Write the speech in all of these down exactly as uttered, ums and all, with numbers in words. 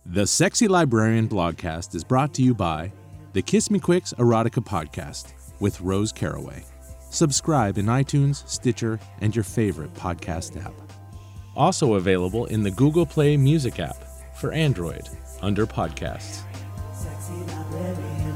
The Sexy Librarian blogcast is brought to you by the Kiss Me Quicks Erotica podcast with Rose Caraway. Subscribe in iTunes, Stitcher, and your favorite podcast app. Also available in the Google Play Music app for Android under Podcasts. Sexy Librarian.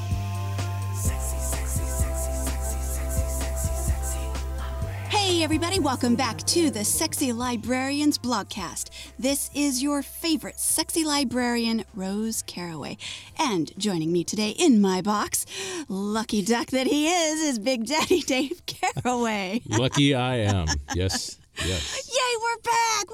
Hey everybody, welcome back to the Sexy Librarians blogcast. This is your favorite sexy librarian, Rose Caraway. And joining me today in my box, lucky duck that he is, is Big Daddy Dave Caraway. Lucky I am. Yes, yes. Yay, we're back!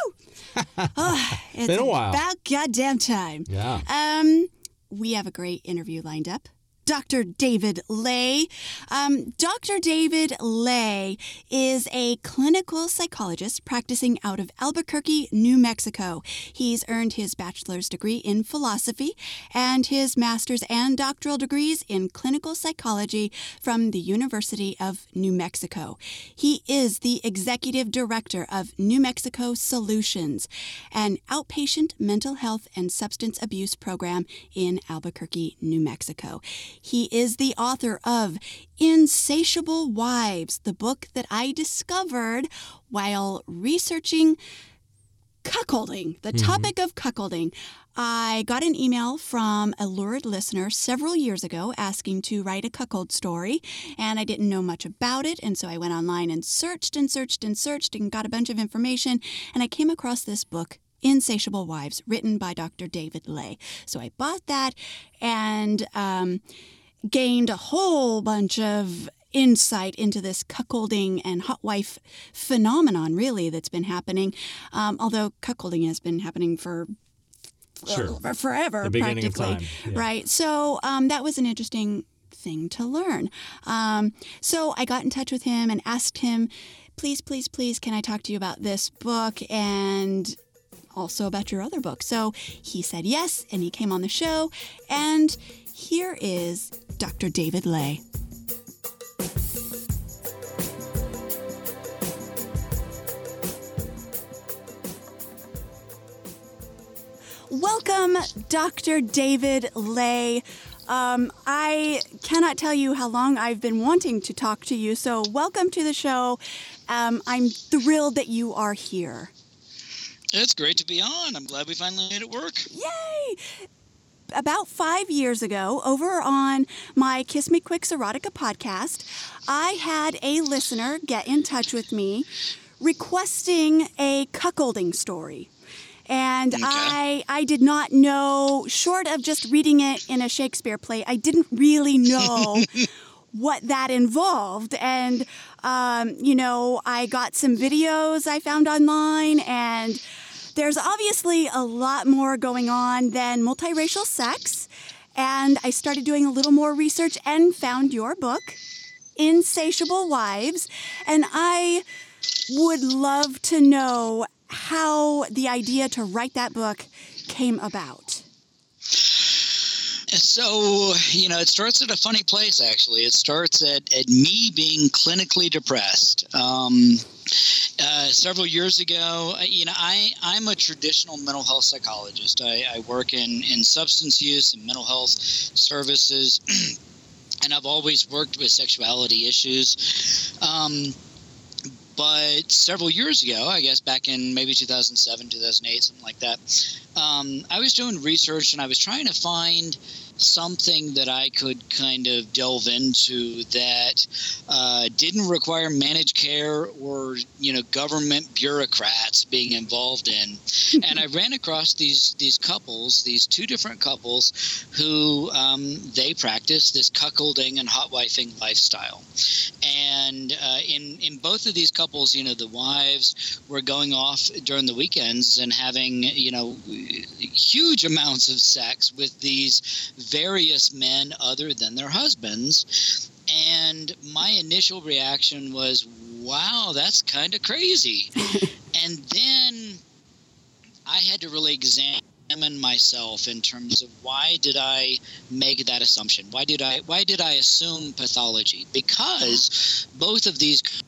Woo! Oh, it's Been a while. About goddamn time. Yeah. Um, we have a great interview lined up. Doctor David Ley. Um, Doctor David Ley is a clinical psychologist practicing out of Albuquerque, New Mexico. He's earned his bachelor's degree in philosophy and his master's and doctoral degrees in clinical psychology from the University of New Mexico. He is the executive director of New Mexico Solutions, an outpatient mental health and substance abuse program in Albuquerque, New Mexico. He is the author of Insatiable Wives, the book that I discovered while researching cuckolding, the Mm-hmm. topic of cuckolding. I got an email from a lurid listener several years ago asking to write a cuckold story, and I didn't know much about it, and so I went online and searched and searched and searched and got a bunch of information, and I came across this book, Insatiable Wives, written by Doctor David Ley. So I bought that and um, gained a whole bunch of insight into this cuckolding and hot wife phenomenon, really, that's been happening. Um, although cuckolding has been happening for Sure. uh, forever, The beginning of practically. time. Yeah. Right. So um, that was an interesting thing to learn. Um, so I got in touch with him and asked him, please, please, please, can I talk to you about this book and also about your other book? So he said yes, and he came on the show, and here is Doctor David Ley. Welcome, Doctor David Ley. Um, I cannot tell you how long I've been wanting to talk to you, so welcome to the show. Um, I'm thrilled that you are here. It's great to be on. I'm glad we finally made it work. Yay! About five years ago, over on my Kiss Me Quicks Erotica podcast, I had a listener get in touch with me requesting a cuckolding story. And Okay. I I did not know, short of just reading it in a Shakespeare play, I didn't really know what that involved. And, um, you know, I got some videos I found online, and there's obviously a lot more going on than multiracial sex. And I started doing a little more research and found your book, Insatiable Wives. And I would love to know how the idea to write that book came about. So, you know, it starts at a funny place, actually. It starts at, at me being clinically depressed. Um, uh, several years ago, you know, I, I'm a traditional mental health psychologist. I, I work in, in substance use and mental health services, and I've always worked with sexuality issues. Um, But several years ago, I guess back in maybe two thousand seven, two thousand eight, something like that, um, I was doing research and I was trying to find something that I could kind of delve into that uh, didn't require managed care or, you know, government bureaucrats being involved in. And I ran across these these couples, these two different couples who um, they practice this cuckolding and hot wifing lifestyle. And uh, in, in both of these couples, you know, the wives were going off during the weekends and having, you know, huge amounts of sex with these various men other than their husbands. And my initial reaction was, wow, that's kind of crazy. And then I had to really examine myself in terms of why did I make that assumption? Why did I why did I assume pathology? Because both of these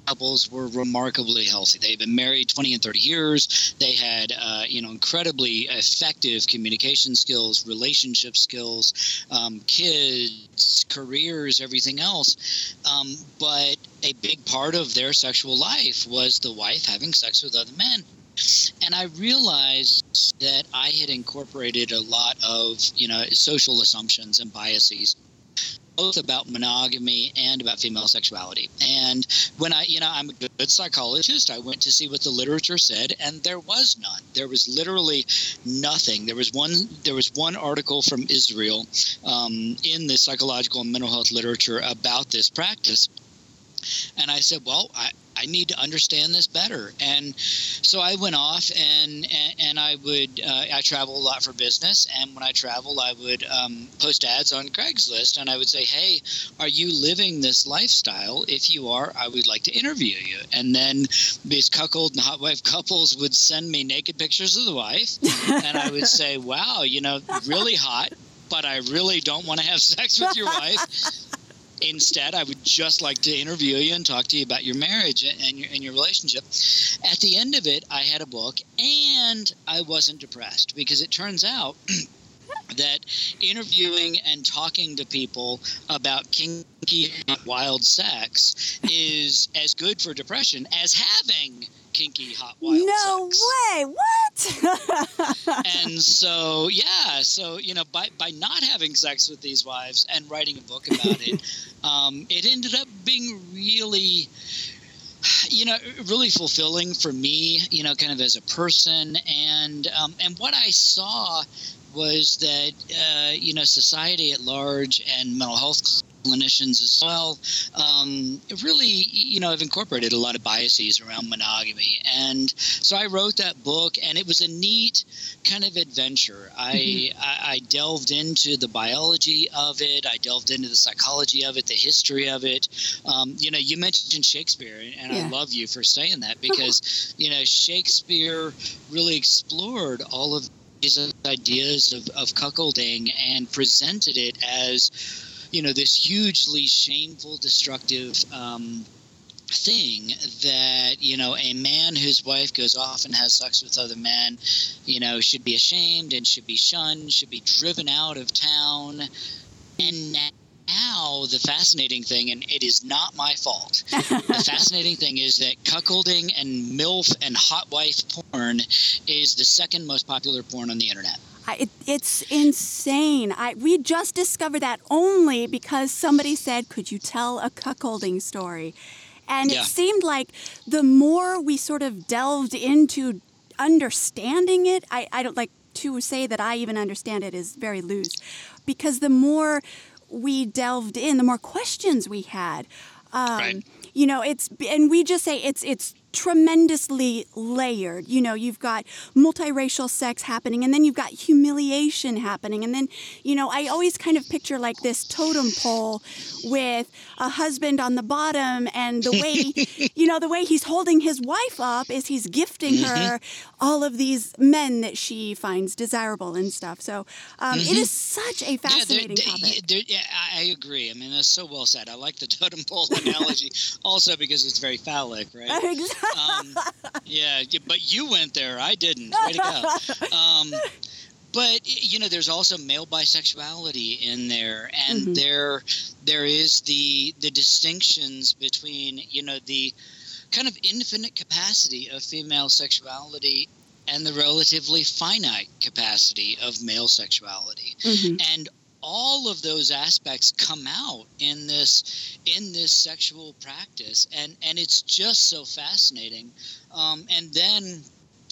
couples were remarkably healthy. They've been married twenty and thirty years. They had, uh, you know, incredibly effective communication skills, relationship skills, um, kids, careers, everything else. Um, but a big part of their sexual life was the wife having sex with other men. And I realized that I had incorporated a lot of, you know, social assumptions and biases, both about monogamy and about female sexuality. And when I, you know, I'm a good psychologist, I went to see what the literature said, and there was none. There was literally nothing. There was one, there was one article from Israel um, in the psychological and mental health literature about this practice. And I said, well, I, I need to understand this better. And so I went off and, and, and I would, uh, I travel a lot for business. And when I travel, I would um, post ads on Craigslist, and I would say, hey, are you living this lifestyle? If you are, I would like to interview you. And then these cuckold and hot wife couples would send me naked pictures of the wife. And I would say, wow, you know, really hot, but I really don't want to have sex with your wife. Instead, I would just like to interview you and talk to you about your marriage and your and your relationship. At the end of it, I had a book, and I wasn't depressed, because it turns out that interviewing and talking to people about kinky, wild sex is as good for depression as having kinky, hot, wild no sex. way. What? And so, yeah, so, you know, by, by not having sex with these wives and writing a book about it, um, it ended up being really, you know, really fulfilling for me, you know, kind of as a person. And, um, and what I saw was that, uh, you know, society at large and mental health clinicians as well, um, really, you know, have incorporated a lot of biases around monogamy. And so I wrote that book, and it was a neat kind of adventure. I, mm-hmm. I, I delved into the biology of it. I delved into the psychology of it, the history of it. Um, you know, you mentioned Shakespeare, and yeah. I love you for saying that, because, you know, Shakespeare really explored all of these ideas of, of cuckolding and presented it as, you know, this hugely shameful, destructive um, thing that, you know, a man whose wife goes off and has sex with other men, you know, should be ashamed and should be shunned, should be driven out of town. And now the fascinating thing, and it is not my fault, the fascinating thing is that cuckolding and MILF and hot wife porn is the second most popular porn on the internet. I, it, it's insane. I we just discovered that only because somebody said, could you tell a cuckolding story? And yeah. It seemed like the more we sort of delved into understanding it, I, I don't like to say that I even understand it is very loose, because the more we delved in, the more questions we had. Um, right. You know, it's, and we just say it's, it's, tremendously layered. You know, you've got multiracial sex happening, and then you've got humiliation happening. And then, you know, I always kind of picture like this totem pole with a husband on the bottom, and the way, you know, the way he's holding his wife up is he's gifting her all of these men that she finds desirable and stuff. So um, mm-hmm. it is such a fascinating yeah, topic. They're, they're, yeah, I agree. I mean, that's so well said. I like the totem pole analogy also because it's very phallic, right? Exactly. Um, yeah, but you went there. I didn't. Way to go. Um, but, you know, there's also male bisexuality in there. And mm-hmm. there there is the the distinctions between, you know, the kind of infinite capacity of female sexuality and the relatively finite capacity of male sexuality. Mm-hmm. And all of those aspects come out in this in this sexual practice, and and it's just so fascinating. Um, and then,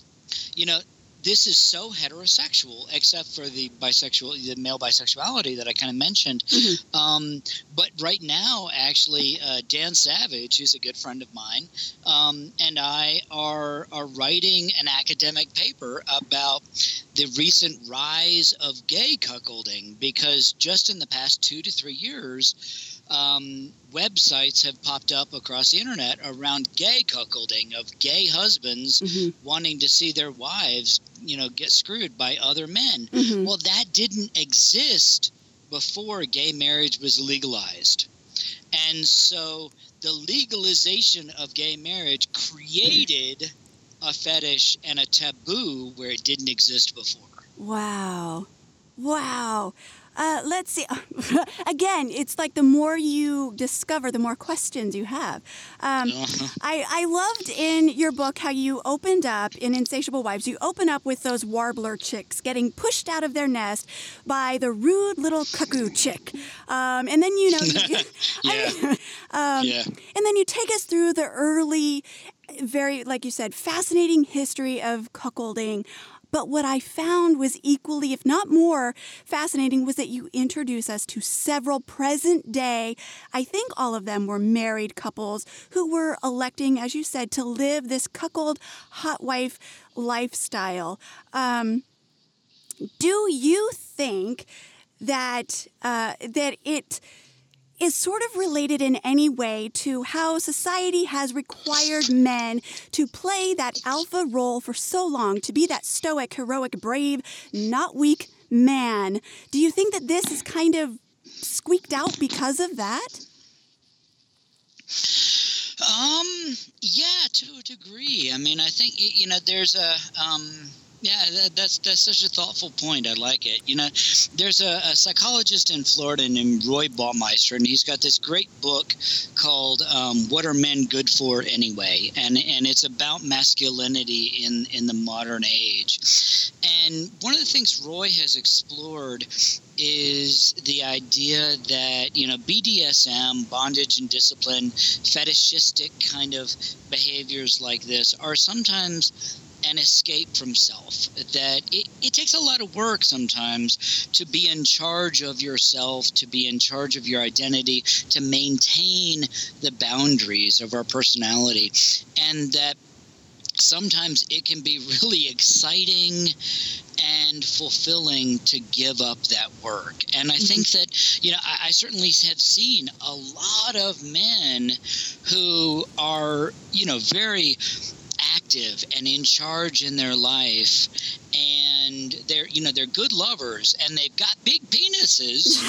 you know, this is so heterosexual, except for the bisexual, the male bisexuality that I kind of mentioned. Mm-hmm. Um, but right now, actually, uh, Dan Savage, who's a good friend of mine, um, and I are are writing an academic paper about the recent rise of gay cuckolding, because just in the past two to three years, um, websites have popped up across the internet around gay cuckolding, of gay husbands mm-hmm. wanting to see their wives, you know, get screwed by other men. Mm-hmm. Well, that didn't exist before gay marriage was legalized. And so the legalization of gay marriage created a fetish and a taboo where it didn't exist before. Wow. Wow. Uh, let's see. Again, it's like the more you discover, the more questions you have. Um, Uh-huh. I, I loved in your book how you opened up in Insatiable Wives, you open up with those warbler chicks getting pushed out of their nest by the rude little cuckoo chick. Um, and then, you know, you, Yeah. I mean, um, Yeah. and then you take us through the early, very, like you said, fascinating history of cuckolding. But what I found was equally, if not more, fascinating was that you introduce us to several present day, I think all of them were married couples who were electing, as you said, to live this cuckold hot wife lifestyle. Um, do you think that uh, that it is sort of related in any way to how society has required men to play that alpha role for so long, to be that stoic, heroic, brave, not weak man? Do you think that this is kind of squeaked out because of that? Um, yeah, to a degree. I mean, I think, you know, there's a, um, yeah, that, that's that's such a thoughtful point. I like it. You know, there's a, a psychologist in Florida named Roy Baumeister, and he's got this great book called um, "What Are Men Good For Anyway?" and and it's about masculinity in in the modern age. And one of the things Roy has explored is the idea that, you know, B D S M, bondage and discipline, fetishistic kind of behaviors like this are sometimes an escape from self, that it, it takes a lot of work sometimes to be in charge of yourself, to be in charge of your identity, to maintain the boundaries of our personality, and that sometimes it can be really exciting and fulfilling to give up that work. And I think that, you know, I, I certainly have seen a lot of men who are, you know, very active and in charge in their life, and they're, you know, they're good lovers and they've got big penises,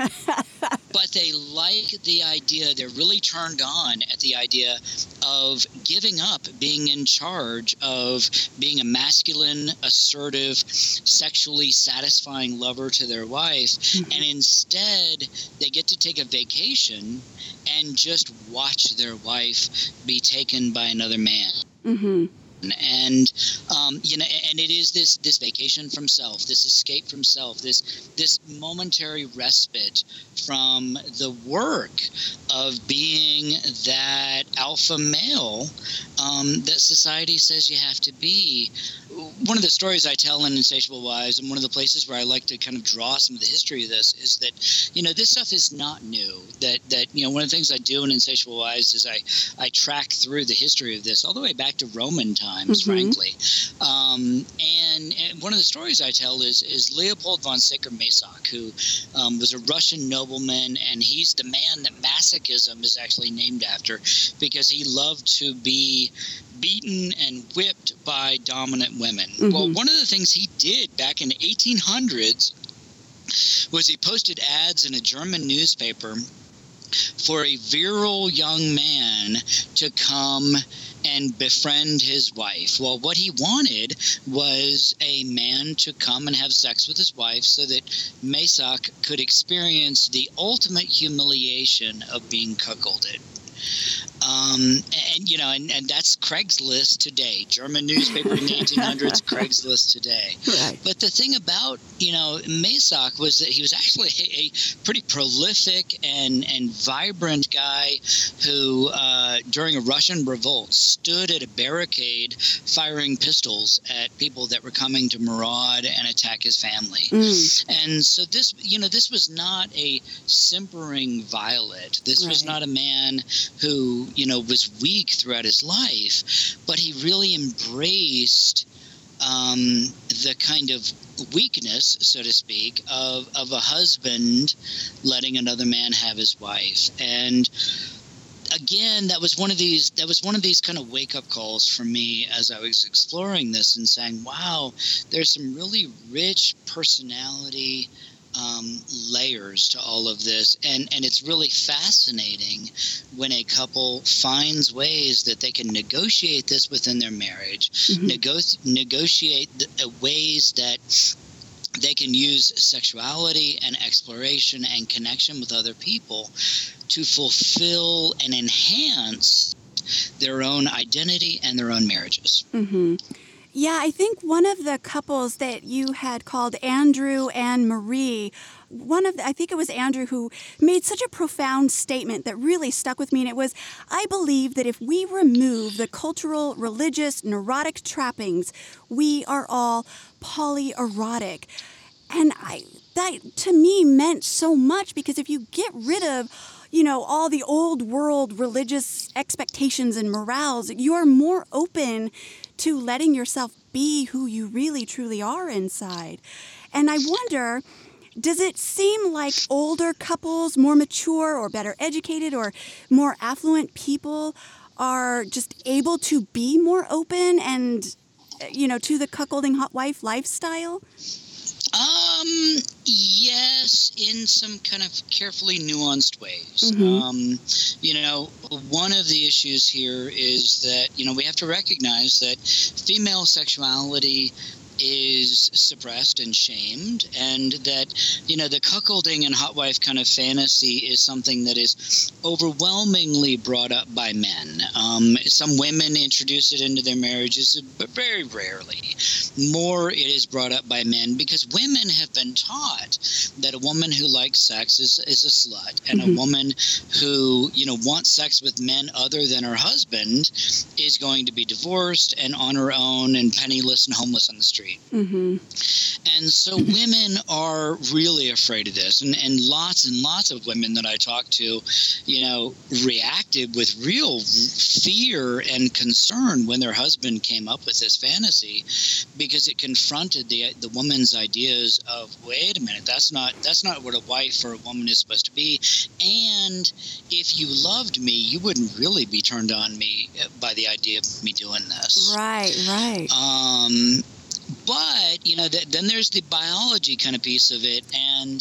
but they like the idea, they're really turned on at the idea of giving up being in charge of being a masculine, assertive, sexually satisfying lover to their wife, mm-hmm. and instead they get to take a vacation and just watch their wife be taken by another man. Mm-hmm. And um, you know, and it is this this vacation from self, this escape from self, this this momentary respite from the work of being that alpha male um, that society says you have to be. One of the stories I tell in Insatiable Wives, and one of the places where I like to kind of draw some of the history of this, is that, you know, this stuff is not new. That that you know, one of the things I do in Insatiable Wives is I I track through the history of this all the way back to Roman times, mm-hmm. frankly. Um, and, and one of the stories I tell is is Leopold von Sacher-Masoch, who um, was a Russian nobleman, and he's the man that masochism is actually named after, because he loved to be beaten and whipped by dominant women. Mm-hmm. Well, one of the things he did back in the eighteen hundreds was he posted ads in a German newspaper for a virile young man to come and befriend his wife. Well, what he wanted was a man to come and have sex with his wife so that Masoch could experience the ultimate humiliation of being cuckolded. Um, and, you know, and, and that's Craigslist today. German newspaper in the eighteen hundreds, Craigslist today. Right. But the thing about, you know, Masoch was that he was actually a, a pretty prolific and, and vibrant guy who, uh, during a Russian revolt, stood at a barricade firing pistols at people that were coming to maraud and attack his family. Mm. And so this, you know, this was not a simpering violet. This right. was not a man who, you know, was weak throughout his life, but he really embraced um, the kind of weakness, so to speak, of, of a husband letting another man have his wife. And again, that was one of these, that was one of these kind of wake-up calls for me as I was exploring this and saying, wow, there's some really rich personality um, layers to all of this, and and it's really fascinating when a couple finds ways that they can negotiate this within their marriage, mm-hmm. nego- negotiate the, uh, ways that they can use sexuality and exploration and connection with other people to fulfill and enhance their own identity and their own marriages. Mm-hmm. Yeah, I think one of the couples that you had called Andrew and Marie, one of the, I think it was Andrew who made such a profound statement that really stuck with me. And it was, I believe that if we remove the cultural, religious, neurotic trappings, we are all polyerotic. And I that to me meant so much, because if you get rid of, you know, all the old world religious expectations and morals, you're more open to letting yourself be who you really truly are inside. And I wonder, does it seem like older couples, more mature or better educated or more affluent people are just able to be more open and, you know, to the cuckolding hot wife lifestyle? Um, yes, in some kind of carefully nuanced ways. Mm-hmm. Um, you know, one of the issues here is that, you know, we have to recognize that female sexuality is suppressed and shamed, and that, you know, the cuckolding and hot wife kind of fantasy is something that is overwhelmingly brought up by men. Um, some women introduce it into their marriages, but very rarely. More it is brought up by men, because women have been taught that a woman who likes sex is, is a slut, and mm-hmm. a woman who, you know, wants sex with men other than her husband is going to be divorced and on her own and penniless and homeless on the street. Mm-hmm. And so women are really afraid of this, and, and lots and lots of women that I talked to, you know, reacted with real fear and concern when their husband came up with this fantasy, because it confronted the the woman's ideas of, wait a minute, that's not that's not what a wife or a woman is supposed to be, and if you loved me, you wouldn't really be turned on me by the idea of me doing this. Right, right. Um. But, you know, th- then there's the biology kind of piece of it, and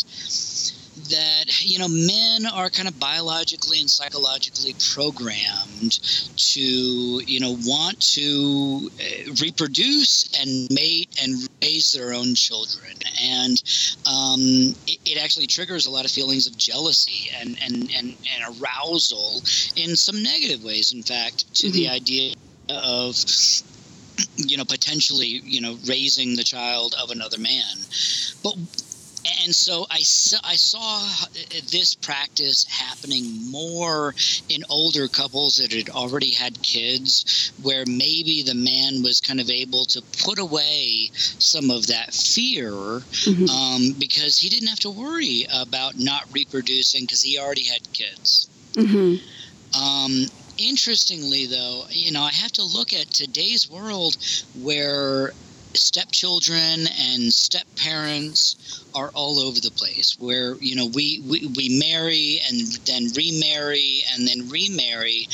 that, you know, men are kind of biologically and psychologically programmed to, you know, want to uh, reproduce and mate and raise their own children. And um, it, it actually triggers a lot of feelings of jealousy and, and, and, and arousal in some negative ways, in fact, to mm-hmm. the idea of, you know, potentially, you know, raising the child of another man. But, and so I saw, I saw this practice happening more in older couples that had already had kids, where maybe the man was kind of able to put away some of that fear, mm-hmm. um, because he didn't have to worry about not reproducing because he already had kids. Mm-hmm. Um, Interestingly, though, you know, I have to look at today's world where stepchildren and step-parents are all over the place, where, you know, we, we, we marry and then remarry and then remarry.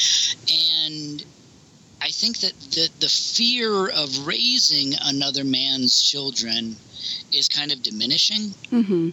And I think that the, the fear of raising another man's children is kind of diminishing. Mm-hmm.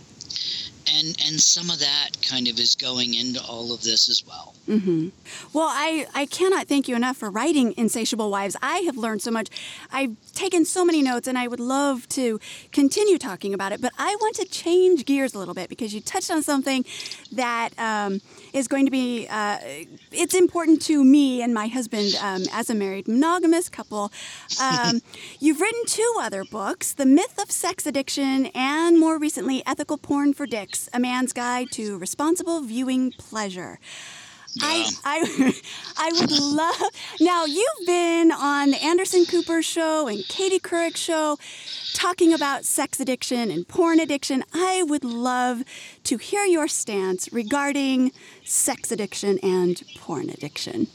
And and some of that kind of is going into all of this as well. Mm-hmm. Well, I, I cannot thank you enough for writing Insatiable Wives. I have learned so much. I've taken so many notes, and I would love to continue talking about it. But I want to change gears a little bit, because you touched on something that um, is going to be, uh, it's important to me and my husband um, as a married monogamous couple. Um, you've written two other books, The Myth of Sex Addiction, and more recently, Ethical Porn for Dicks, A Man's Guide to Responsible Viewing Pleasure. Yeah. I, I I would love... Now, you've been on the Anderson Cooper Show and Katie Couric Show talking about sex addiction and porn addiction. I would love to hear your stance regarding sex addiction and porn addiction.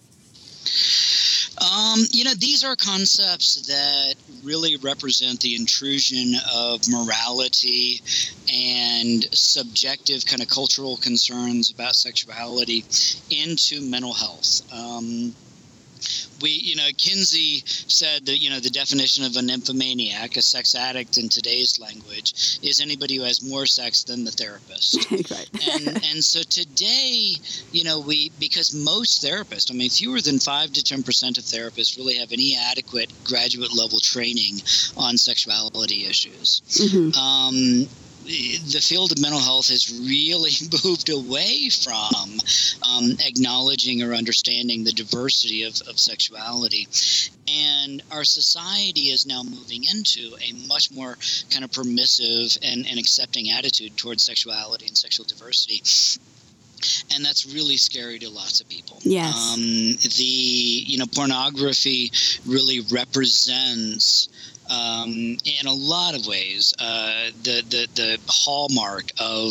Um, you know, these are concepts that really represent the intrusion of morality and subjective kind of cultural concerns about sexuality into mental health. Um, We, you know, Kinsey said that, you know, the definition of a nymphomaniac, a sex addict in today's language, is anybody who has more sex than the therapist. Right. and, and so today, you know, we, because most therapists, I mean, fewer than five to ten percent of therapists really have any adequate graduate level training on sexuality issues. Mm-hmm. Um, the field of mental health has really moved away from um, acknowledging or understanding the diversity of, of sexuality. And our society is now moving into a much more kind of permissive and, and accepting attitude towards sexuality and sexual diversity. And that's really scary to lots of people. Yes. Um, the, you know, pornography really represents Um, in a lot of ways, uh, the, the the hallmark of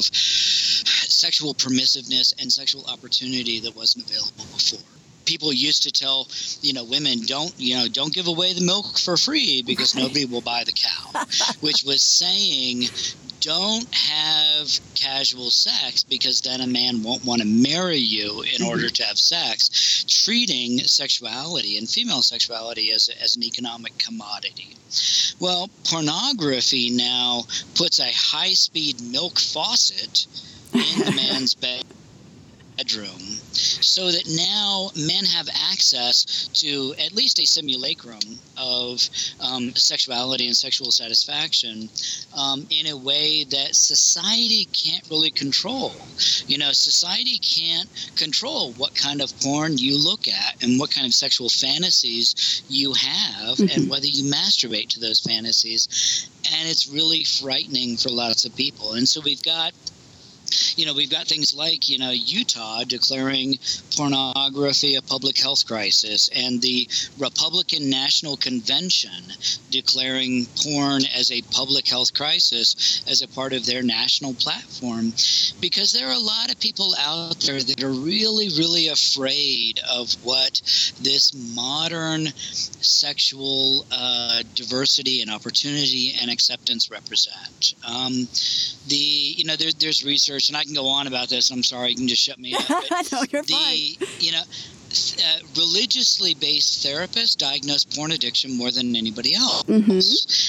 sexual permissiveness and sexual opportunity that wasn't available before. People used to tell, you know, women, don't, you know, don't give away the milk for free because nobody will buy the cow, which was saying, don't have casual sex because then a man won't want to marry you in order to have sex, treating sexuality and female sexuality as, a, as an economic commodity. Well, pornography now puts a high-speed milk faucet in the man's bed. bedroom, so that now men have access to at least a simulacrum of um, sexuality and sexual satisfaction um, in a way that society can't really control. You know, society can't control what kind of porn you look at and what kind of sexual fantasies you have mm-hmm. and whether you masturbate to those fantasies. And it's really frightening for lots of people. And so we've got You know, we've got things like, you know, Utah declaring pornography a public health crisis, and the Republican National Convention declaring porn as a public health crisis as a part of their national platform, because there are a lot of people out there that are really, really afraid of what this modern sexual uh, diversity and opportunity and acceptance represent. Um, the, you know, there, there's research, and I can go on about this. I'm sorry, you can just shut me up. But no, you're the, fine. You know, uh, religiously based therapists diagnose porn addiction more than anybody else. Mm-hmm.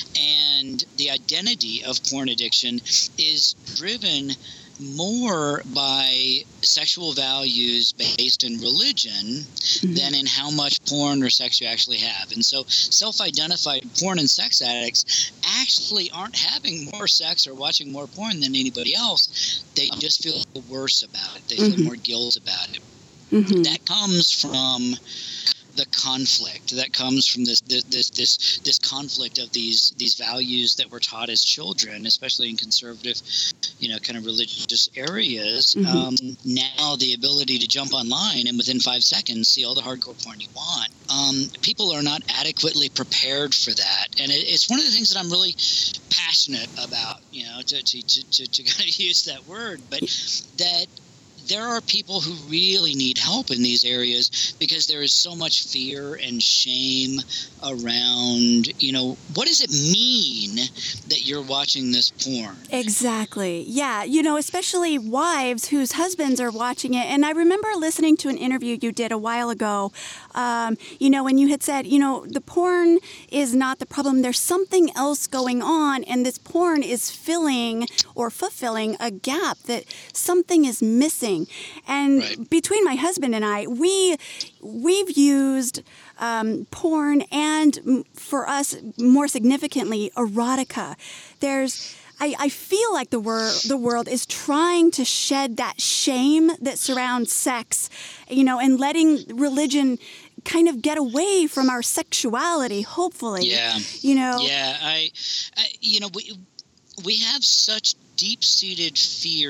And the identity of porn addiction is driven more by sexual values based in religion mm-hmm. than in how much porn or sex you actually have. And so self-identified porn and sex addicts actually aren't having more sex or watching more porn than anybody else. They just feel worse about it. They feel mm-hmm. more guilt about it. Mm-hmm. That comes from the conflict that comes from this this this this conflict of these these values that we're taught as children, especially in conservative, you know, kind of religious areas. Mm-hmm. Um, now the ability to jump online and within five seconds see all the hardcore porn you want. Um, people are not adequately prepared for that, and it, it's one of the things that I'm really passionate about. You know, to to to, to, to kind of use that word, but that. There are people who really need help in these areas because there is so much fear and shame around, you know, what does it mean that you're watching this porn? Exactly. Yeah. You know, especially wives whose husbands are watching it. And I remember listening to an interview you did a while ago, um, you know, when you had said, you know, the porn is not the problem. There's something else going on. And this porn is filling or fulfilling a gap that something is missing. And right. between my husband and I, we we've used um, porn and, for us, more significantly, erotica. There's, I, I feel like the wor- the world is trying to shed that shame that surrounds sex, you know, and letting religion kind of get away from our sexuality. Hopefully, yeah, you know, yeah, I, I you know, we we have such deep-seated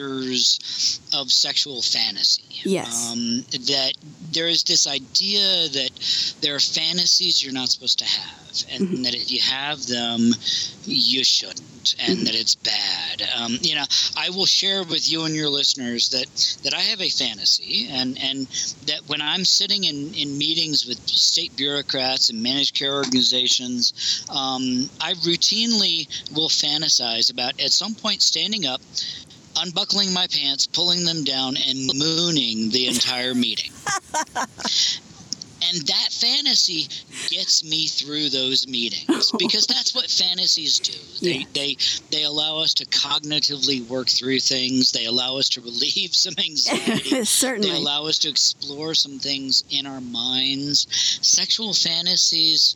fears of sexual fantasy. Yes. Um, that there is this idea that there are fantasies you're not supposed to have, and mm-hmm. that if you have them, you shouldn't, and mm-hmm. that it's bad. Um, you know, I will share with you and your listeners that, that I have a fantasy, and, and that when I'm sitting in, in meetings with state bureaucrats and managed care organizations, um, I routinely will fantasize about at some point standing up, unbuckling my pants, pulling them down, and mooning the entire meeting. And that fantasy gets me through those meetings because that's what fantasies do. They, Yeah. they, they allow us to cognitively work through things. They allow us to relieve some anxiety. Certainly. They allow us to explore some things in our minds. Sexual fantasies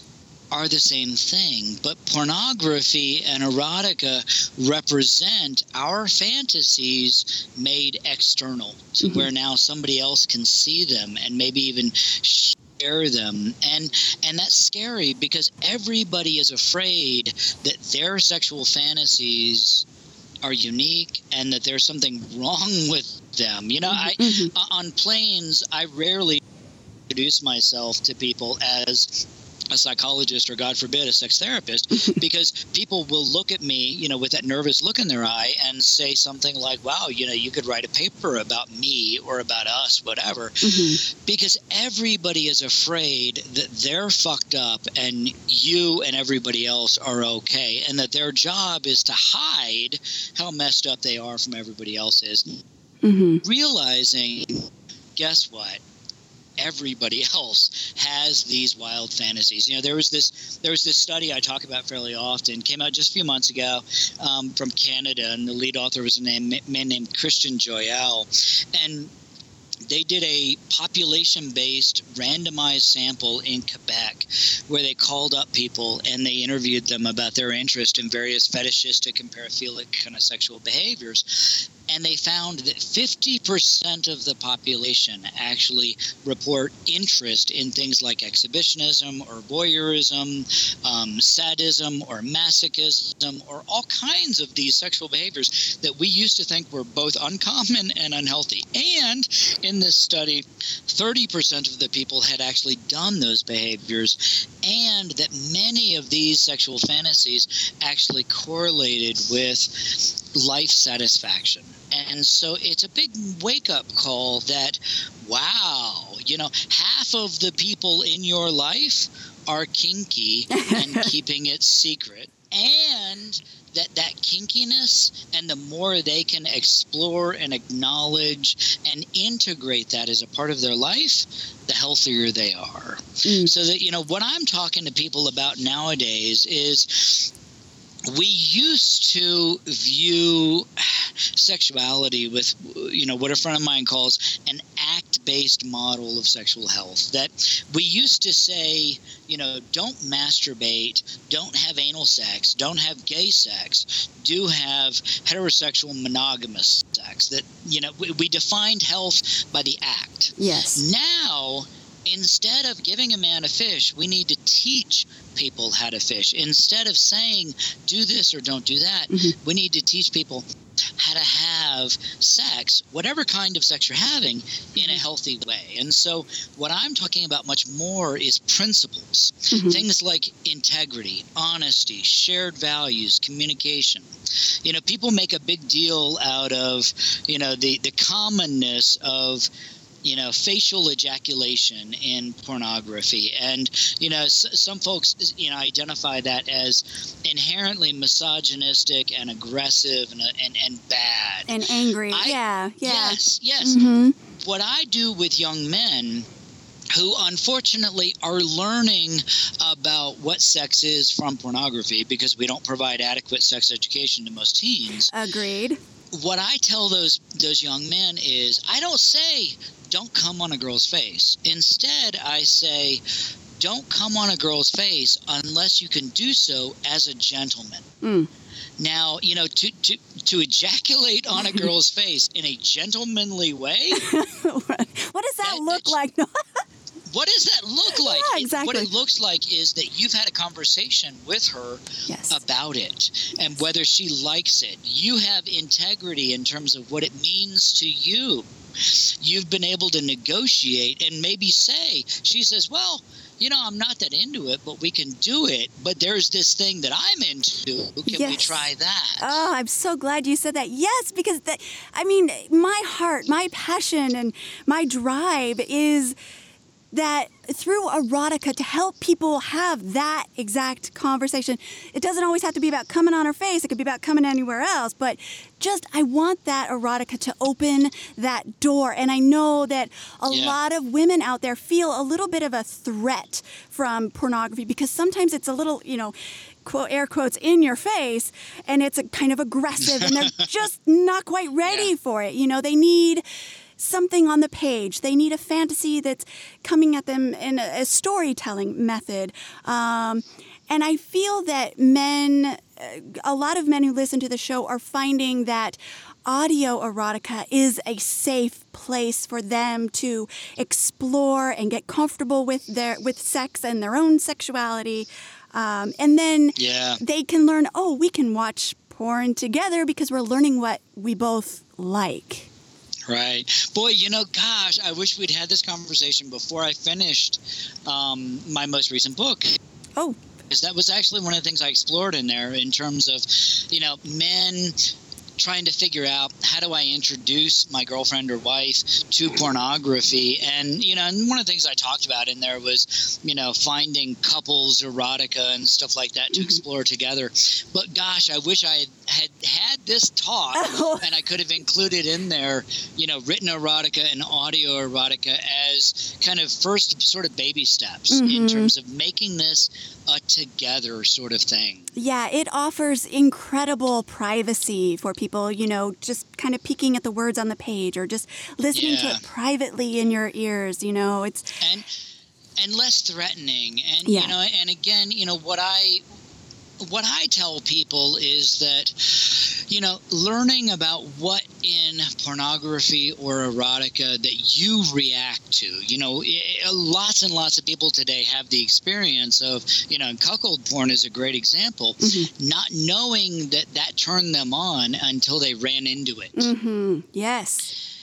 are the same thing, but pornography and erotica represent our fantasies made external to Mm-hmm. where now somebody else can see them and maybe even share them. And and that's scary because everybody is afraid that their sexual fantasies are unique and that there's something wrong with them. You know, I Mhm. uh, on planes, I rarely introduce myself to people as a psychologist or, God forbid, a sex therapist, because people will look at me, you know, with that nervous look in their eye and say something like, wow, you know, you could write a paper about me or about us, whatever, Mhm. because everybody is afraid that they're fucked up and you and everybody else are okay, and that their job is to hide how messed up they are from everybody else's. Mhm. Realizing, guess what? Everybody else has these wild fantasies. You know, there was this there was this study I talk about fairly often, came out just a few months ago, um, from Canada, and the lead author was a name, man named Christian Joyal, and they did a population-based randomized sample in Quebec where they called up people and they interviewed them about their interest in various fetishistic and paraphilic kind of sexual behaviors. And they found that fifty percent of the population actually report interest in things like exhibitionism or voyeurism, um, sadism or masochism, or all kinds of these sexual behaviors that we used to think were both uncommon and unhealthy. And in this study, thirty percent of the people had actually done those behaviors, and that many of these sexual fantasies actually correlated with life satisfaction. And so it's a big wake-up call that, wow, you know, half of the people in your life are kinky and keeping it secret. And that that kinkiness, and the more they can explore and acknowledge and integrate that as a part of their life, the healthier they are. Mm. So that, you know, what I'm talking to people about nowadays is we used to view sexuality with, you know, what a friend of mine calls an act-based model of sexual health. That we used to say, you know, don't masturbate, don't have anal sex, don't have gay sex, do have heterosexual monogamous sex. That, you know, we, we defined health by the act. Yes. Now, instead of giving a man a fish, we need to teach people how to fish. Instead of saying, do this or don't do that, Mm-hmm. we need to teach people how to have sex, whatever kind of sex you're having, in a healthy way. And so what I'm talking about much more is principles. Mm-hmm. Things like integrity, honesty, shared values, communication. You know, people make a big deal out of, you know, the, the commonness of, you know, facial ejaculation in pornography. And, you know, s- some folks, you know, identify that as inherently misogynistic and aggressive and, and, and bad. And angry. I- yeah. Yeah. Yes, yes. Mm-hmm. What I do with young men who unfortunately are learning about what sex is from pornography, because we don't provide adequate sex education to most teens, Agreed. what I tell those those young men is, I don't say don't come on a girl's face. Instead, I say don't come on a girl's face unless you can do so as a gentleman. Mm. Now, you know, to, to, to ejaculate on a girl's face in a gentlemanly way, What does that That- look that's- like? what does that look like? Yeah, It- exactly. what it looks like is that you've had a conversation with her Yes. about it and whether she likes it. You have integrity in terms of what it means to you. You've been able to negotiate and maybe say, she says, well, you know, I'm not that into it, but we can do it. But there's this thing that I'm into. Can we Yes. try that? Oh, I'm so glad you said that. Yes, because that, I mean, my heart, my passion, and my drive is that through erotica to help people have that exact conversation. It doesn't always have to be about coming on her face. It could be about coming anywhere else. But just, I want that erotica to open that door. And I know that a Yeah. lot of women out there feel a little bit of a threat from pornography because sometimes it's a little, you know, quote, air quotes, in your face, and it's a kind of aggressive, and they're just not quite ready Yeah. for it. You know, they need something on the page. They need a fantasy that's coming at them in a, a storytelling method. Um, and I feel that men, a lot of men who listen to the show are finding that audio erotica is a safe place for them to explore and get comfortable with their with sex and their own sexuality. Um, and then Yeah. they can learn, oh, we can watch porn together because we're learning what we both like. Right. Boy, you know, gosh, I wish we'd had this conversation before I finished um, my most recent book. Oh, Because that was actually one of the things I explored in there in terms of, you know, men trying to figure out how do I introduce my girlfriend or wife to pornography. And, you know, and one of the things I talked about in there was, you know, finding couples erotica and stuff like that to Mm-hmm. explore together. But gosh, I wish I had had this talk Oh. and I could have included in there, you know, written erotica and audio erotica as kind of first sort of baby steps in Mhm. terms of making this a together sort of thing. yeah, it offers incredible privacy for people, you know, just kind of peeking at the words on the page or just listening to Yeah. it privately in your ears, you know. It's and and less threatening. And Yeah. you know, and again, you know, what I what I tell people is that, you know, learning about what in pornography or erotica that you react to, you know, I- lots and lots of people today have the experience of, you know, and cuckold porn is a great example, not knowing that that turned them on until they ran into it. mm-hmm, yes.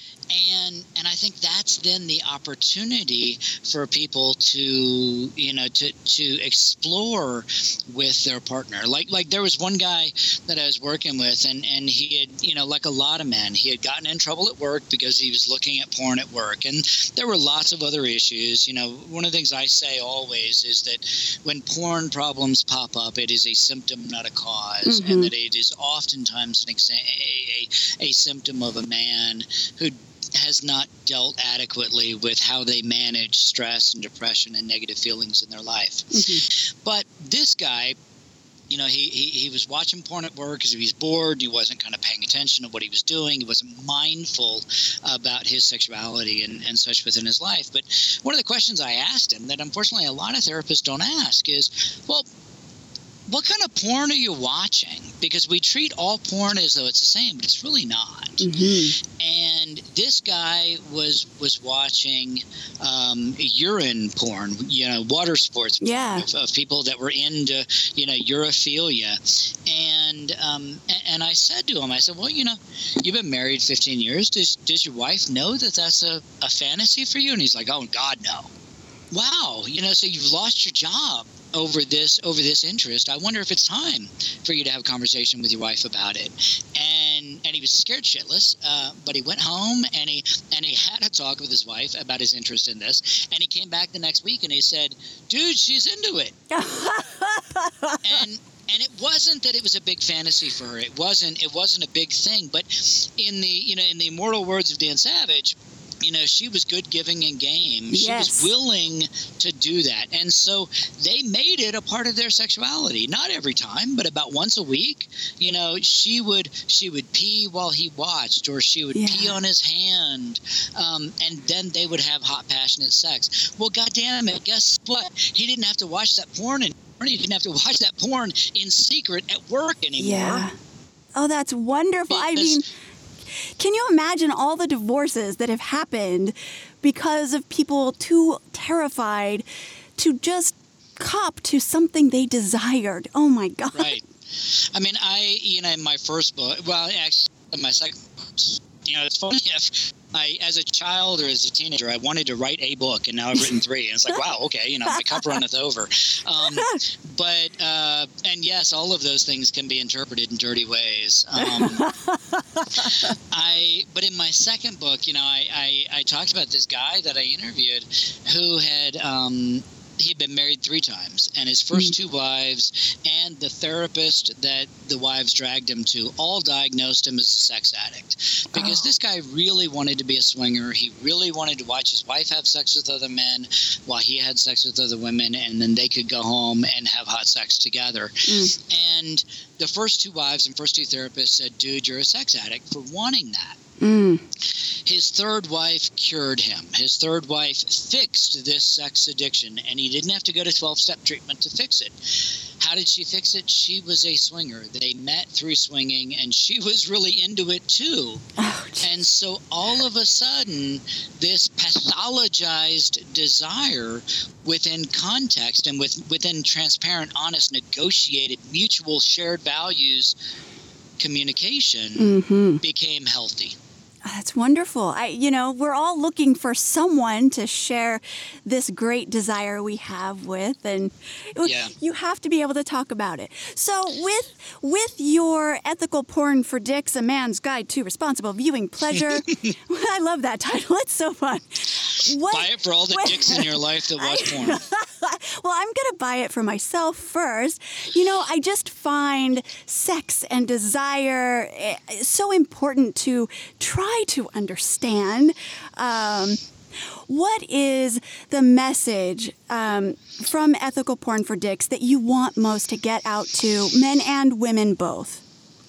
And and I think that's then the opportunity for people to, you know, to to explore with their partner. Like like there was one guy that I was working with, and, and he had, you know, like a lot of men, he had gotten in trouble at work because he was looking at porn at work. And there were lots of other issues. You know, one of the things I say always is that when porn problems pop up, it is a symptom, not a cause, Mhm. and that it is oftentimes an exa- a, a, a symptom of a man who has not dealt adequately with how they manage stress and depression and negative feelings in their life. Mm-hmm. But this guy, you know, he, he, he was watching porn at work because he was bored. He wasn't kind of paying attention to what he was doing. He wasn't mindful about his sexuality and, and such within his life. But one of the questions I asked him that unfortunately a lot of therapists don't ask is, well, what kind of porn are you watching? Because we treat all porn as though it's the same, but it's really not. Mm-hmm. And this guy was was watching um, urine porn, you know, water sports porn Yeah. of, of people that were into, you know, urophilia. And um, a- and I said to him, I said, well, you know, you've been married fifteen years. Does does your wife know that that's a, a fantasy for you? And he's like, oh, God, no. Wow, you know, so you've lost your job over this over this interest. I wonder if it's time for you to have a conversation with your wife about it. And and he was scared shitless, uh, but he went home and he and he had a talk with his wife about his interest in this. And he came back the next week and he said, dude, she's into it. and and it wasn't that it was a big fantasy for her. It wasn't it wasn't a big thing. But in the you know in the immortal words of Dan Savage, you know, she was good giving and game. She Yes. was willing to do that. And so they made it a part of their sexuality. Not every time, but about once a week. You know, she would she would pee while he watched, or she would Yeah. pee on his hand. Um, and then they would have hot, passionate sex. Well, goddamn it, guess what? He didn't have to watch that porn and he didn't have to watch that porn in secret at work anymore. Yeah. Oh, that's wonderful. I Because- mean, can you imagine all the divorces that have happened because of people too terrified to just cop to something they desired? Oh, my God. Right. I mean, I, you know, in my first book, well, actually, in my second book, you know, it's funny if I, as a child or as a teenager, I wanted to write a book, and now I've written three. And it's like, wow, okay, you know, my cup runneth over. Um, but, uh, and yes, all of those things can be interpreted in dirty ways. Um, I, but in my second book, you know, I, I, I talked about this guy that I interviewed who had, um, he'd been married three times, and his first two wives and the therapist that the wives dragged him to all diagnosed him as a sex addict, because oh. this guy really wanted to be a swinger. He really wanted to watch his wife have sex with other men while he had sex with other women, and then they could go home and have hot sex together. Mm. And the first two wives and first two therapists said, dude, you're a sex addict for wanting that. Mm. His third wife cured him. His third wife fixed this sex addiction, and he didn't have to go to twelve-step treatment to fix it. How did she fix it? She was a swinger. They met through swinging, and she was really into it too. Oh, and so all of a sudden, this pathologized desire within context and with, within transparent, honest, negotiated, mutual shared values communication mm-hmm. became healthy. That's wonderful. I, you know, we're all looking for someone to share this great desire we have with, and yeah. you have to be able to talk about it. So with with your Ethical Porn for Dicks, A Man's Guide to Responsible Viewing Pleasure, I love that title. It's so fun. What, buy it for all the what, dicks in your life that watch porn. Well, I'm going to buy it for myself first. You know, I just find sex and desire so important to try to understand. Um, what is the message um, from Ethical Porn for Dicks that you want most to get out to men and women both?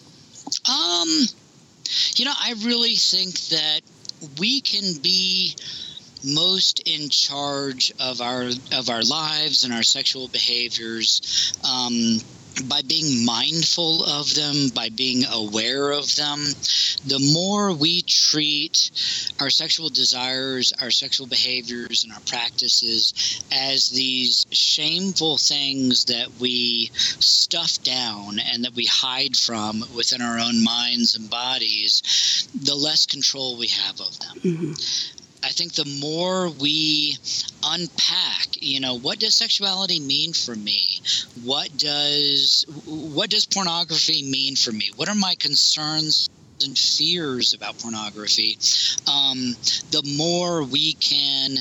Um, you know, I really think that we can be most in charge of our of our lives and our sexual behaviors um, by being mindful of them, by being aware of them. The more we treat our sexual desires, our sexual behaviors, and our practices as these shameful things that we stuff down and that we hide from within our own minds and bodies, the less control we have of them. Mm-hmm. I think the more we unpack, you know, what does sexuality mean for me? What does what does pornography mean for me? What are my concerns and fears about pornography? Um, the more we can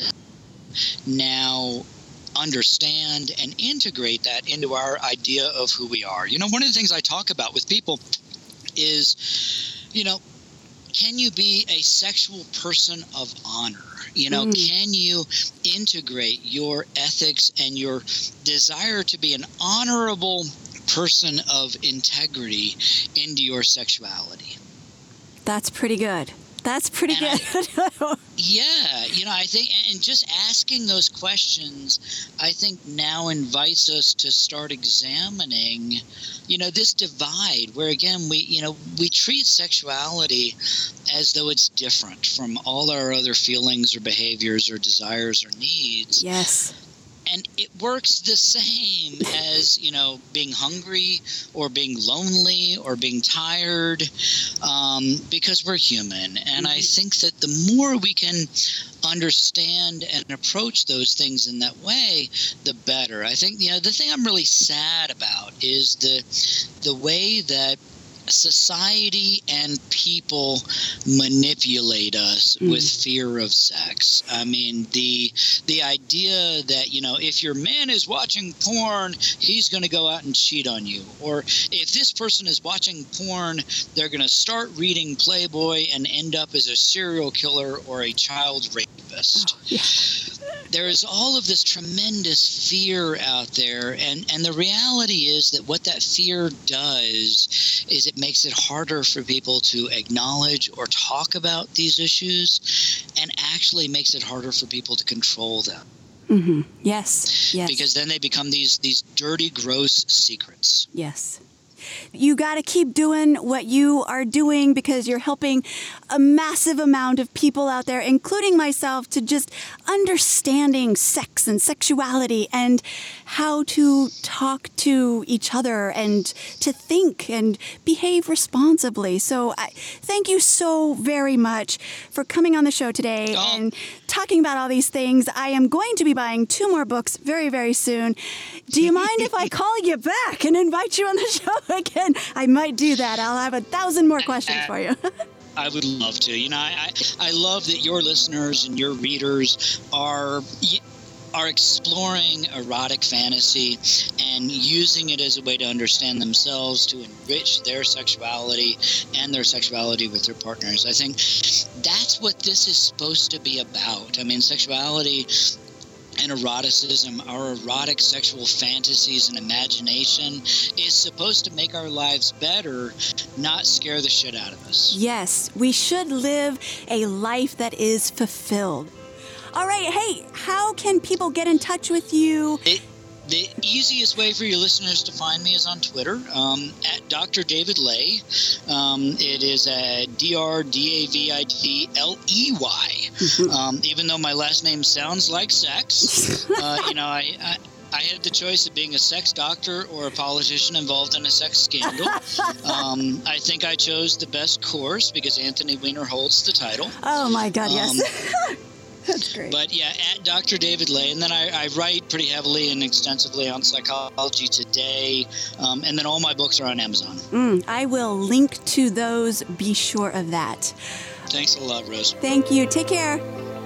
now understand and integrate that into our idea of who we are. You know, one of the things I talk about with people is, you know, can you be a sexual person of honor? You know, mm. can you integrate your ethics and your desire to be an honorable person of integrity into your sexuality? That's pretty good. That's pretty and good. I, yeah, you know, I think, and just asking those questions, I think now invites us to start examining, you know, this divide where, again, we, you know, we treat sexuality as though it's different from all our other feelings or behaviors or desires or needs. Yes. And it works the same as, you know, being hungry or being lonely or being tired um, because we're human. And I think that the more we can understand and approach those things in that way, the better. I think, you know, the thing I'm really sad about is the the way that society and people manipulate us mm. with fear of sex. I mean, the the idea that, you know, if your man is watching porn, he's going to go out and cheat on you. Or if this person is watching porn, they're going to start reading Playboy and end up as a serial killer or a child rapist. Oh, yeah. There is all of this tremendous fear out there, and, and the reality is that what that fear does is it makes it harder for people to acknowledge or talk about these issues, and actually makes it harder for people to control them. Mm-hmm. Yes, yes. Because then they become these these dirty, gross secrets. Yes. you got to keep doing what you are doing because you're helping a massive amount of people out there, including myself, to just understanding sex and sexuality and how to talk to each other and to think and behave responsibly. So I thank you so very much for coming on the show today oh. and talking about all these things. I am going to be buying two more books very, very soon. Do you mind if I call you back and invite you on the show again? I might do that. I'll have a thousand more questions for you. I would love to. You know, I, I I love that your listeners and your readers are are exploring erotic fantasy and using it as a way to understand themselves, to enrich their sexuality and their sexuality with their partners. I think that's what this is supposed to be about. I mean, sexuality and eroticism, our erotic sexual fantasies and imagination is supposed to make our lives better, not scare the shit out of us. Yes, we should live a life that is fulfilled. All right, hey, how can people get in touch with you? It, the easiest way for your listeners to find me is on Twitter, um, at Doctor David Ley. Um, it is at D R D A V I D L E Y. Um, even though my last name sounds like sex, uh, you know, I, I I had the choice of being a sex doctor or a politician involved in a sex scandal. Um, I think I chose the best course because Anthony Weiner holds the title. Oh, my God, yes. Um, That's great. But yeah, at Doctor David Ley. And then I, I write pretty heavily and extensively on Psychology Today. Um, and then all my books are on Amazon. Mm, I will link to those. Be sure of that. Thanks a lot, Rose. Thank you. Take care.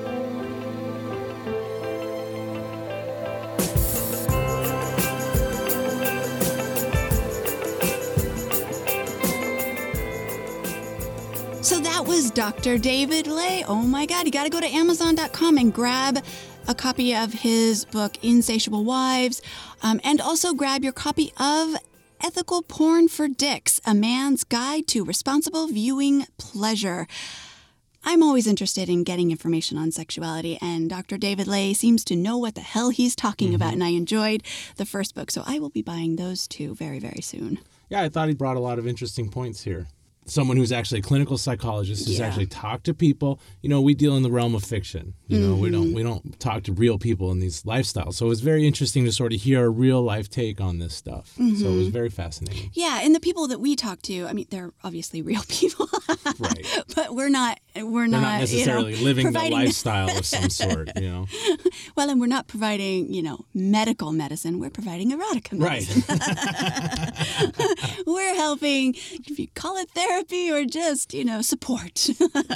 So that was Doctor David Ley. Oh my God, you got to go to Amazon dot com and grab a copy of his book, Insatiable Wives, um, and also grab your copy of Ethical Porn for Dicks, A Man's Guide to Responsible Viewing Pleasure. I'm always interested in getting information on sexuality, and Doctor David Ley seems to know what the hell he's talking mm-hmm. about, and I enjoyed the first book, so I will be buying those two very, very soon. Yeah, I thought he brought a lot of interesting points here. Someone who's actually a clinical psychologist who's yeah. actually talked to people. You know, we deal in the realm of fiction. You know, mm-hmm. we don't we don't talk to real people in these lifestyles. So it was very interesting to sort of hear a real life take on this stuff. Mm-hmm. So it was very fascinating. Yeah, and the people that we talk to, I mean, they're obviously real people, right? But we're not we're they're not, not necessarily you know, living providing... the lifestyle of some sort. You know. Well, and we're not providing, you know, medical medicine. We're providing erotica medicine. Right. We're helping, if you call it therapy or just, you know, support.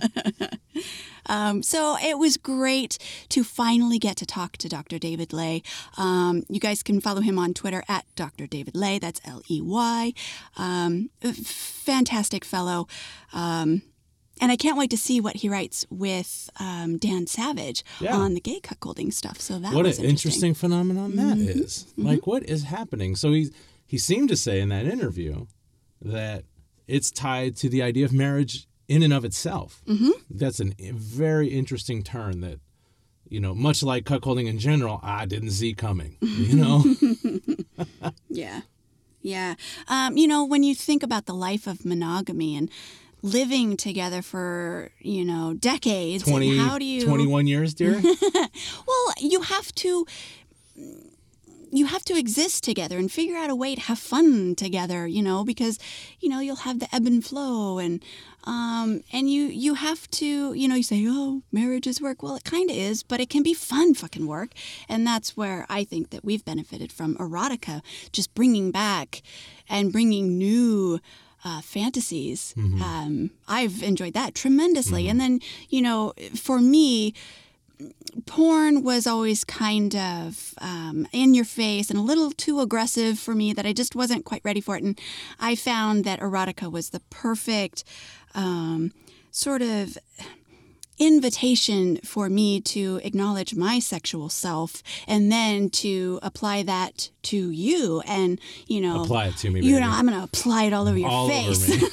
um, so it was great to finally get to talk to Doctor David Ley. Um, you guys can follow him on Twitter at Doctor David Ley. That's L E Y. Um, fantastic fellow. Um, And I can't wait to see what he writes with um, Dan Savage yeah. on the gay cuckolding stuff. So that what was an interesting. interesting phenomenon that mm-hmm. is. Mm-hmm. Like, what is happening? So he he seemed to say in that interview that it's tied to the idea of marriage in and of itself. Mm-hmm. That's a very interesting turn that, you know, much like cuckolding in general, I didn't see coming. You know. yeah, yeah. Um, you know, when you think about the life of monogamy and living together for, you know, decades. twenty, and how do you... twenty-one years, dear? Well, you have to... You have to exist together and figure out a way to have fun together, you know, because, you know, you'll have the ebb and flow and um, and you, you have to, you know, you say, oh, marriage is work. Well, it kind of is, but it can be fun fucking work. And that's where I think that we've benefited from erotica, just bringing back and bringing new Uh, fantasies. Mm-hmm. Um, I've enjoyed that tremendously. Mm-hmm. And then, you know, for me, porn was always kind of um, in your face and a little too aggressive for me that I just wasn't quite ready for it. And I found that erotica was the perfect um, sort of invitation for me to acknowledge my sexual self and then to apply that to you and, you know, apply it to me, baby. You know, I'm going to apply it all over your all face. Over me.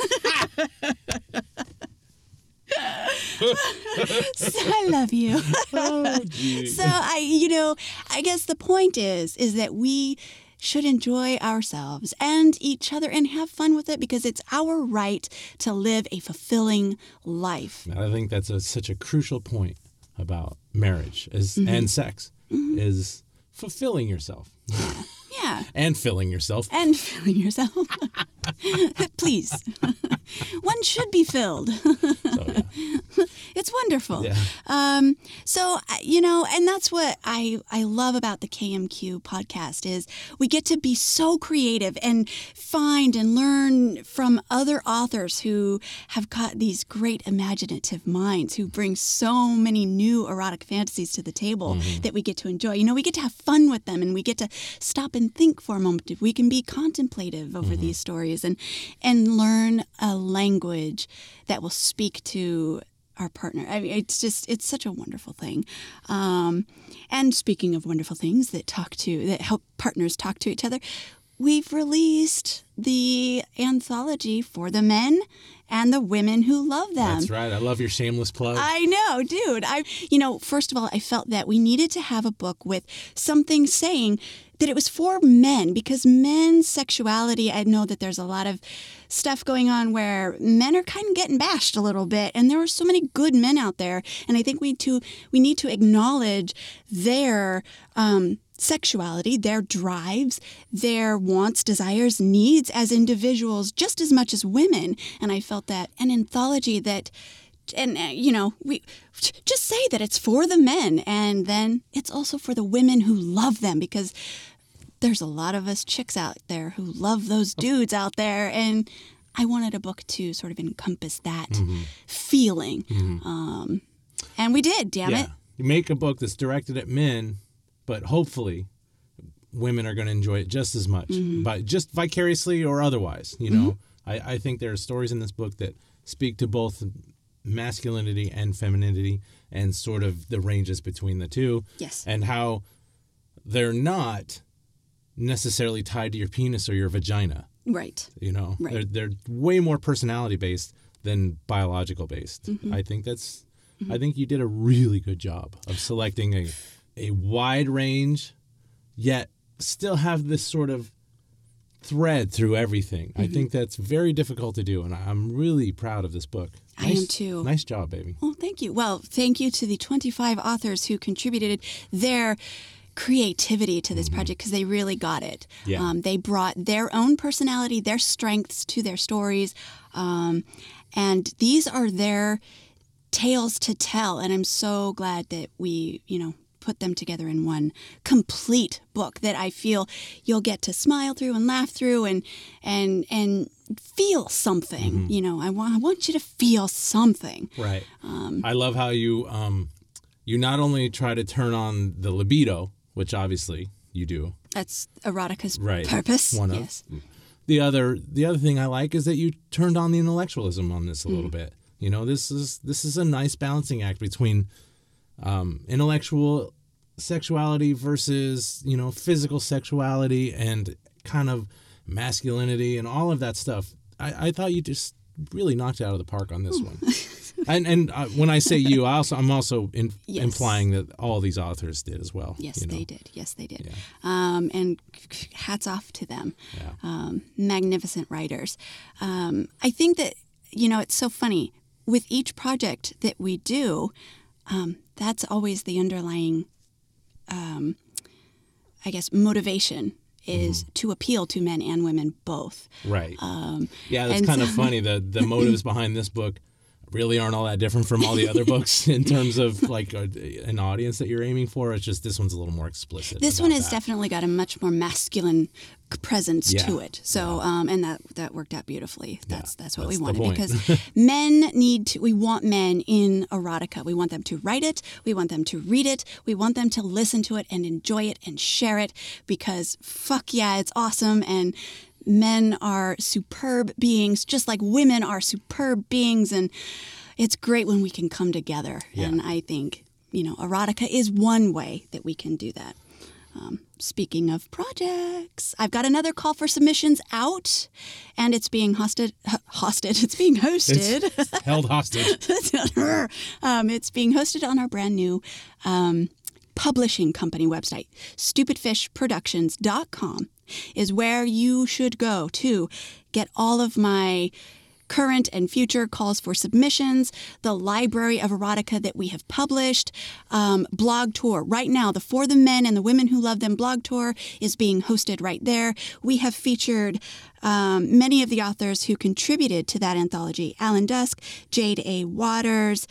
So I love you. Oh, so I, you know, I guess the point is, is that we should enjoy ourselves and each other and have fun with it because it's our right to live a fulfilling life. I think that's a, such a crucial point about marriage is mm-hmm. and sex mm-hmm. is fulfilling yourself. Yeah. And filling yourself. And filling yourself. Please. One should be filled. So, yeah. It's wonderful. Yeah. Um, so, you know, and that's what I, I love about the K M Q podcast is we get to be so creative and find and learn from other authors who have got these great imaginative minds who bring so many new erotic fantasies to the table mm-hmm. that we get to enjoy. You know, we get to have fun with them and we get to stop and think for a moment. We can be contemplative over mm-hmm. these stories and and learn a language that will speak to our partner. I mean, it's just, it's such a wonderful thing. Um, and speaking of wonderful things that talk to, that help partners talk to each other, we've released the anthology for the men and the women who love them. That's right. I love your shameless plug. I know, dude. I, you know, first of all, I felt that we needed to have a book with something saying that it was for men because men's sexuality, I know that there's a lot of stuff going on where men are kind of getting bashed a little bit, and there are so many good men out there, and I think we to we need to acknowledge their um, sexuality, their drives, their wants, desires, needs as individuals just as much as women. And I felt that an anthology that, and uh, you know, we just say that it's for the men, and then it's also for the women who love them, because there's a lot of us chicks out there who love those dudes out there, and I wanted a book to sort of encompass that mm-hmm. feeling. Mm-hmm. Um, and we did, damn yeah. it. You make a book that's directed at men, but hopefully women are going to enjoy it just as much, mm-hmm. by just vicariously or otherwise. You know, mm-hmm. I, I think there are stories in this book that speak to both masculinity and femininity and sort of the ranges between the two. Yes. And how they're not necessarily tied to your penis or your vagina. Right. You know, right. they're they're way more personality based than biological based. Mm-hmm. I think that's mm-hmm. I think you did a really good job of selecting a a wide range, yet still have this sort of thread through everything. Mm-hmm. I think that's very difficult to do, and I'm really proud of this book. Nice, I am too. Nice job, baby. Oh, thank you. Well, thank you to the twenty-five authors who contributed their creativity to this mm-hmm. project, because they really got it. Yeah. Um, they brought their own personality, their strengths to their stories, um, and these are their tales to tell. And I'm so glad that we, you know, put them together in one complete book that I feel you'll get to smile through and laugh through and and and feel something. Mm-hmm. You know, I want I want you to feel something. Right. Um, I love how you um, you not only try to turn on the libido, which obviously you do. That's erotica's right. purpose. One of. Yes. The other the other thing I like is that you turned on the intellectualism on this a mm. little bit. You know, this is this is a nice balancing act between um, intellectual sexuality versus, you know, physical sexuality and kind of masculinity and all of that stuff. I, I thought you just really knocked it out of the park on this one. And and uh, when I say you, I also I'm also in, yes. implying that all these authors did as well. Yes, you know? they did. Yes, they did. Yeah. Um, and hats off to them. Yeah. Um, magnificent writers. Um, I think that, you know, it's so funny. With each project that we do, um, that's always the underlying, um, I guess, motivation is mm-hmm. to appeal to men and women both. Right. Um, yeah, that's kind so, of funny. The the motives behind this book really aren't all that different from all the other books in terms of like a, an audience that you're aiming for. It's just this one's a little more explicit. This one has that. definitely got a much more masculine presence yeah. to it. So, yeah. um, and that that worked out beautifully. That's yeah, that's what that's we wanted, point. because men need to. We want men in erotica. We want them to write it. We want them to read it. We want them to listen to it and enjoy it and share it, because fuck yeah, it's awesome. And men are superb beings, just like women are superb beings, and it's great when we can come together. Yeah. And I think, you know, erotica is one way that we can do that. Um, speaking of projects, I've got another call for submissions out, and it's being hosted. Hosted. It's being hosted. It's held hostage. um, it's being hosted on our brand new um, publishing company website, stupid fish productions dot com is where you should go to get all of my current and future calls for submissions, the library of erotica that we have published, um, blog tour. Right now, the For the Men and the Women Who Love Them blog tour is being hosted right there. We have featured um, many of the authors who contributed to that anthology. Alan Dusk, Jade A. Waters,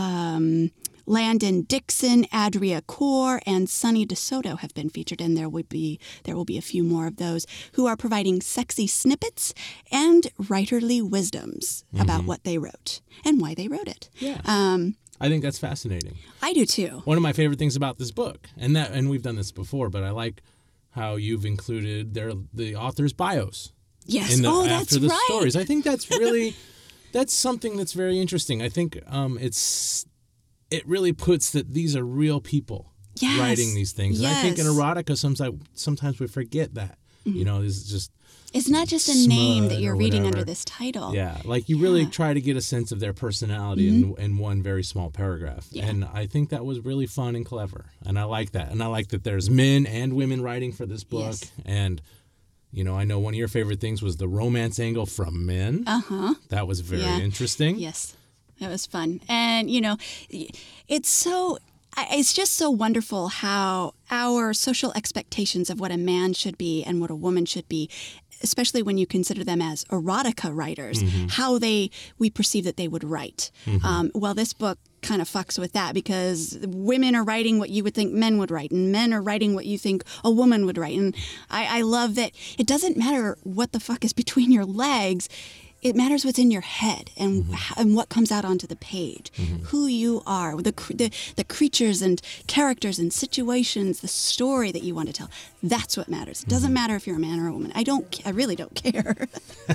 um, Landon Dixon, Adria Core, and Sonny DeSoto have been featured, and there will be there will be a few more of those who are providing sexy snippets and writerly wisdoms mm-hmm. about what they wrote and why they wrote it. Yeah, um, I think that's fascinating. I do too. One of my favorite things about this book, and that, and we've done this before, but I like how you've included their the authors' bios. Yes. In the, oh, after that's the right. stories. I think that's really that's something that's very interesting. I think um, it's. It really puts that these are real people yes. writing these things. Yes. And I think in erotica, sometimes sometimes we forget that. Mm-hmm. You know, it's just it's not just a name that you're reading under this title. Yeah, like you really yeah. try to get a sense of their personality mm-hmm. in in one very small paragraph. Yeah. And I think that was really fun and clever. And I like that. And I like that there's men and women writing for this book. Yes. And you know, I know one of your favorite things was the romance angle from men. Uh-huh. That was very yeah. interesting. Yes. It was fun. And, you know, it's so, it's just so wonderful how our social expectations of what a man should be and what a woman should be, especially when you consider them as erotica writers, mm-hmm. how they, we perceive that they would write. Mm-hmm. Um, well, this book kind of fucks with that because women are writing what you would think men would write and men are writing what you think a woman would write. And I, I love that it doesn't matter what the fuck is between your legs. It matters what's in your head and mm-hmm. and what comes out onto the page, mm-hmm. who you are, the, the the creatures and characters and situations, the story that you want to tell. That's what matters. It doesn't mm-hmm. matter if you're a man or a woman. I don't. I really don't care.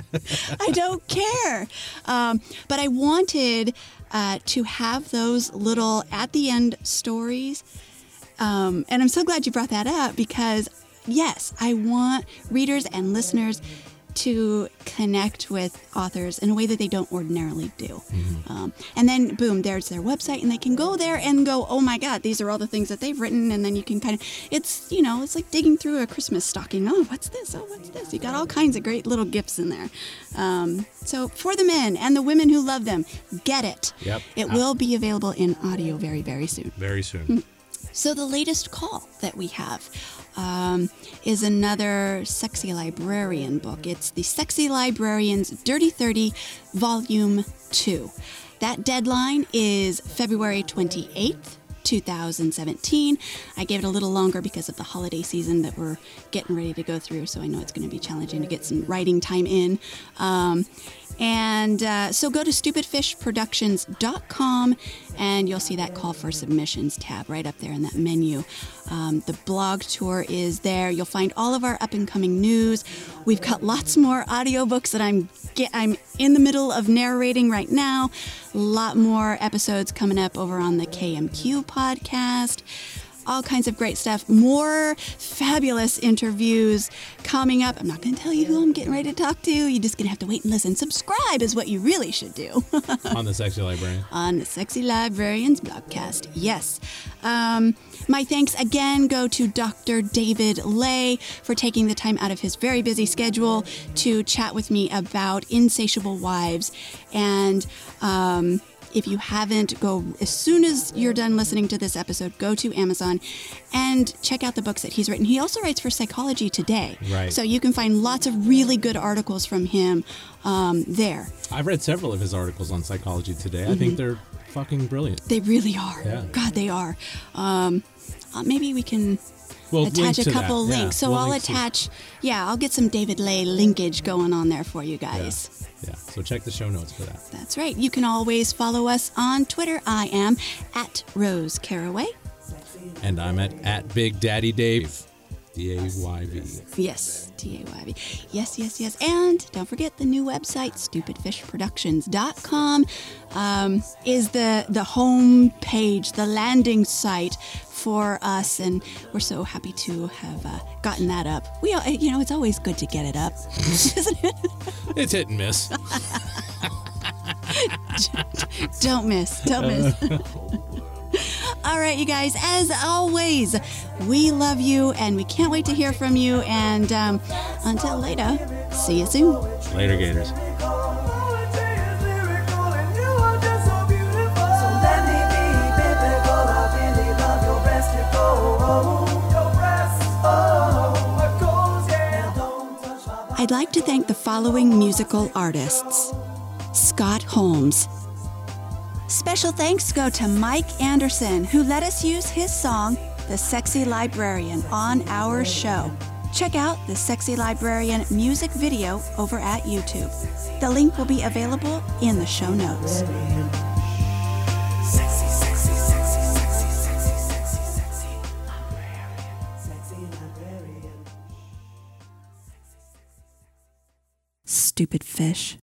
I don't care. Um, but I wanted uh, to have those little at the end stories, um, and I'm so glad you brought that up because yes, I want readers and listeners to connect with authors in a way that they don't ordinarily do. Mm-hmm. Um, and then, boom, there's their website, and they can go there and go, oh my God, these are all the things that they've written. And then you can kind of, it's, you know, it's like digging through a Christmas stocking. Oh, what's this? Oh, what's this? You got all kinds of great little gifts in there. Um, so for the men and the women who love them, get it. Yep. It uh, will be available in audio very, very soon. Very soon. So the latest call that we have um, is another Sexy Librarian book. It's the Sexy Librarian's Dirty thirty, Volume two. That deadline is February twenty-eighth, two thousand seventeen. I gave it a little longer because of the holiday season that we're getting ready to go through, so I know it's going to be challenging to get some writing time in. Um, and uh, so go to stupid fish productions dot com and you'll see that call for submissions tab right up there in that menu. Um, the blog tour is there. You'll find all of our up and coming news. We've got lots more audiobooks that I'm get, I'm in the middle of narrating right now. A lot more episodes coming up over on the K M Q podcast. All kinds of great stuff. More fabulous interviews coming up. I'm not going to tell you who I'm getting ready to talk to. You're just going to have to wait and listen. Subscribe is what you really should do. On the Sexy Librarian. On the Sexy Librarians blogcast. Yes. Um, my thanks again go to Doctor David Ley for taking the time out of his very busy schedule to chat with me about Insatiable Wives. And um, if you haven't, go as soon as you're done listening to this episode, go to Amazon and check out the books that he's written. He also writes for Psychology Today. Right. So you can find lots of really good articles from him um, there. I've read several of his articles on Psychology Today. Mm-hmm. I think they're fucking brilliant. They really are. Yeah. God, they are. Um, uh, maybe we can we'll attach a couple that. links. Yeah, so we'll I'll link attach, to... yeah, I'll get some David Ley linkage going on there for you guys. Yeah. Yeah, so check the show notes for that. That's right. You can always follow us on Twitter. I am at Rose Caraway. And I'm at, at Big Daddy Dave. D A Y V. Yes, D A Y V. Yes, yes, yes. And don't forget the new website, stupid fish productions dot com, um, is the, the home page, the landing site for us. And we're so happy to have uh, gotten that up. We, you know, it's always good to get it up, isn't it? It's hit and miss. Don't miss. Don't miss. All All right, you guys, as always, we love you and we can't wait to hear from you. And um, until later, see you soon. Later, Gators. I'd like to thank the following musical artists. Scott Holmes. Special thanks go to Mike Anderson, who let us use his song, The Sexy Librarian, on our show. Check out the Sexy Librarian music video over at YouTube. The link will be available in the show notes. Sexy, sexy, sexy, sexy, sexy, sexy, sexy librarian. Sexy librarian. Stupid fish.